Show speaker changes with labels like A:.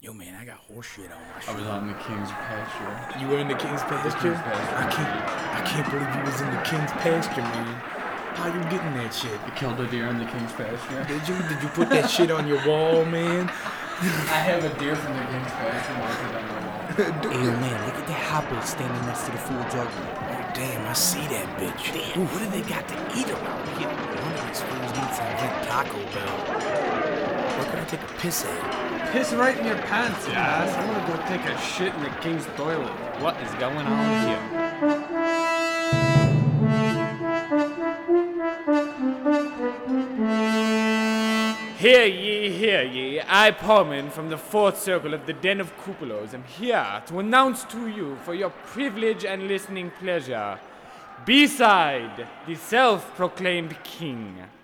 A: Yo, man, I got horse shit on my
B: I
A: shirt.
B: was on the King's pasture.
A: You were in the King's pasture? I can't believe you was in the King's pasture, man. How you getting that shit?
B: I killed a deer in the King's pasture.
A: Did you? Did you put that shit on your wall, man?
B: I have a deer from the King's pasture marked on my wall.
C: Hey, yo, man, look at the hopper standing next to the food truck.
A: Oh, damn, I see that bitch.
C: Damn, what do they got to eat around here?
A: One of these fools needs some good Taco Bell. Where can I take a piss at?
D: Piss right in your pants, you ass. I'm gonna go take a shit in the King's toilet. What is going on here?
E: Hear ye, I, Porman, from the fourth circle of the Den of Cupolos, am here to announce to you, for your privilege and listening pleasure, B-side, the self-proclaimed king.